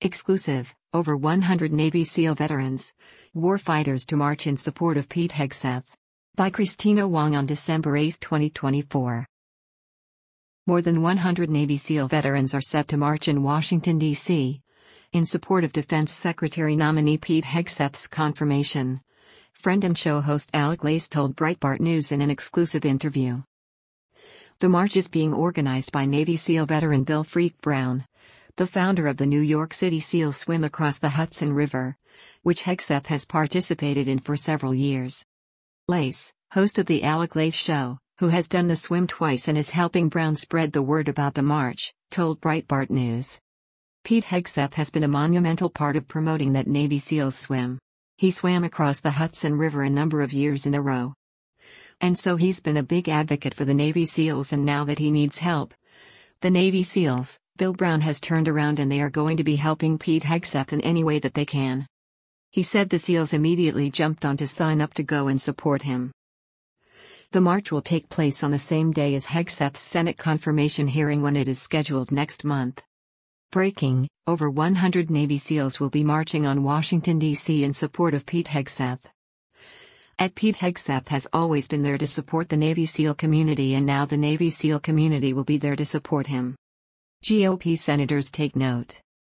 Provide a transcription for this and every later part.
Exclusive, over 100 Navy SEAL veterans, warfighters to march in support of Pete Hegseth. By Christina Wong on December 8, 2024. More than 100 Navy SEAL veterans are set to march in Washington, D.C., in support of Defense Secretary nominee Pete Hegseth's confirmation. Friend and show host Alec Lace told Breitbart News in an exclusive interview. The march is being organized by Navy SEAL veteran Bill Freak Brown, the founder of the New York City SEAL Swim across the Hudson River, which Hegseth has participated in for several years. Lace, host of the Alec Lace Show, who has done the swim twice and is helping Brown spread the word about the march, told Breitbart News. Pete Hegseth has been a monumental part of promoting that Navy SEALs swim. He swam across the Hudson River a number of years in a row. And so he's been a big advocate for the Navy SEALs, and now that he needs help, the Navy SEALs, Bill Brown has turned around and they are going to be helping Pete Hegseth in any way that they can. He said the SEALs immediately jumped on to sign up to go and support him. The march will take place on the same day as Hegseth's Senate confirmation hearing when it is scheduled next month. Breaking, over 100 Navy SEALs will be marching on Washington, D.C. in support of Pete Hegseth. Pete Hegseth has always been there to support the Navy SEAL community, and now the Navy SEAL community will be there to support him. GOP senators take note.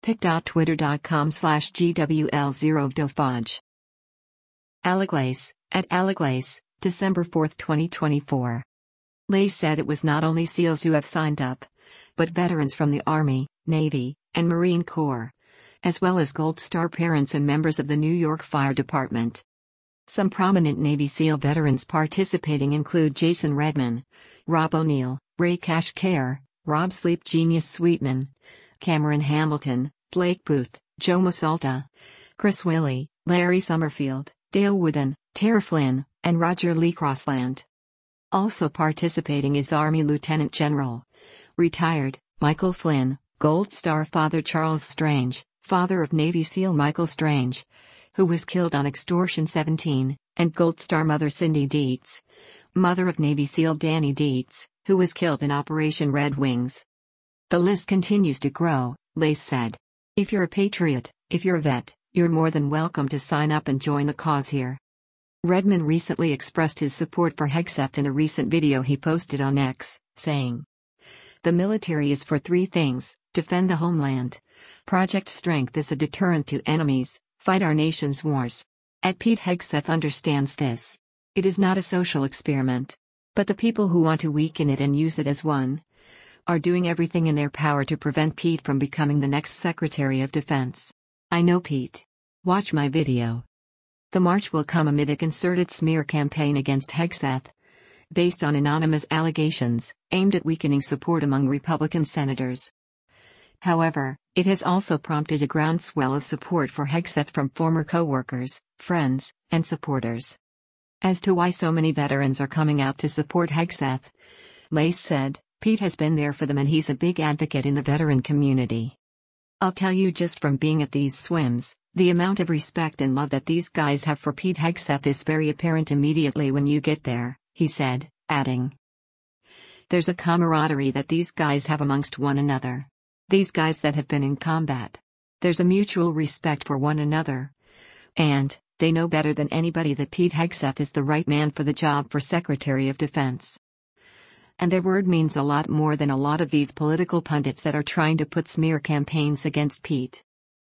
pic.twitter.com/GWL0Dofaj. Alec Lace, at Alec Lace, December 4, 2024. Lace said it was not only SEALs who have signed up, but veterans from the Army, Navy, and Marine Corps, as well as Gold Star parents and members of the New York Fire Department. Some prominent Navy SEAL veterans participating include Jason Redman, Rob O'Neill, Ray Kashkar, Rob Sleep Genius Sweetman, Cameron Hamilton, Blake Booth, Joe Masalta, Chris Willey, Larry Summerfield, Dale Wooden, Tara Flynn, and Roger Lee Crossland. Also participating is Army Lieutenant General, retired, Michael Flynn, Gold Star Father Charles Strange, father of Navy SEAL Michael Strange, who was killed on Extortion 17, and Gold Star Mother Cindy Dietz, mother of Navy SEAL Danny Dietz, who was killed in Operation Red Wings. The list continues to grow, Lace said. If you're a patriot, if you're a vet, you're more than welcome to sign up and join the cause here. Redman recently expressed his support for Hegseth in a recent video he posted on X, saying, "The military is for three things: defend the homeland. Project Strength is a deterrent to enemies, fight our nation's wars." Pete Hegseth understands this. It is not a social experiment. But the people who want to weaken it and use it as one are doing everything in their power to prevent Pete from becoming the next Secretary of Defense. I know Pete. Watch my video. The march will come amid a concerted smear campaign against Hegseth, based on anonymous allegations, aimed at weakening support among Republican senators. However, it has also prompted a groundswell of support for Hegseth from former co-workers, friends, and supporters. As to why so many veterans are coming out to support Hegseth, Lace said, "Pete has been there for them and he's a big advocate in the veteran community. I'll tell you, just from being at these swims, the amount of respect and love that these guys have for Pete Hegseth is very apparent immediately when you get there," he said, adding, "There's a camaraderie that these guys have amongst one another. These guys that have been in combat. There's a mutual respect for one another. And they know better than anybody that Pete Hegseth is the right man for the job for Secretary of Defense. And their word means a lot more than a lot of these political pundits that are trying to put smear campaigns against Pete.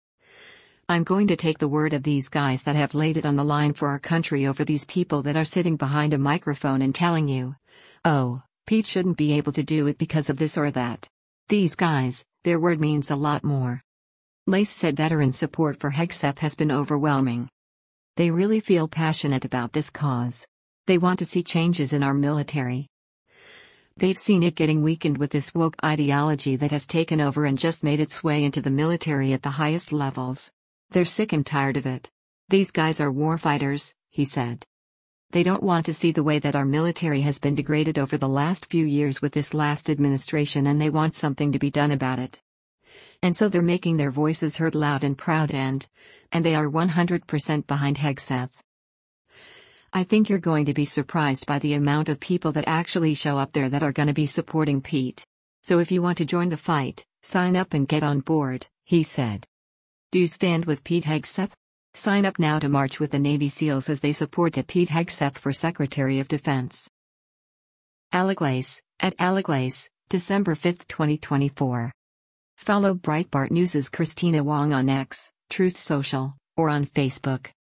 I'm going to take the word of these guys that have laid it on the line for our country over these people that are sitting behind a microphone and telling you, oh, Pete shouldn't be able to do it because of this or that. These guys, their word means a lot more." Lace said veteran support for Hegseth has been overwhelming. They really feel passionate about this cause. They want to see changes in our military. They've seen it getting weakened with this woke ideology that has taken over and just made its way into the military at the highest levels. They're sick and tired of it. These guys are warfighters, he said. They don't want to see the way that our military has been degraded over the last few years with this last administration, and they want something to be done about it. And so they're making their voices heard loud and proud, and they are 100% behind Hegseth. I think you're going to be surprised by the amount of people that actually show up there that are going to be supporting Pete. So if you want to join the fight, sign up and get on board, he said. Do you stand with Pete Hegseth? Sign up now to march with the Navy SEALs as they support Pete Hegseth for Secretary of Defense. Alleglace, @Alleglace, December 5, 2024. Follow Breitbart News' Christina Wong on X, Truth Social, or on Facebook.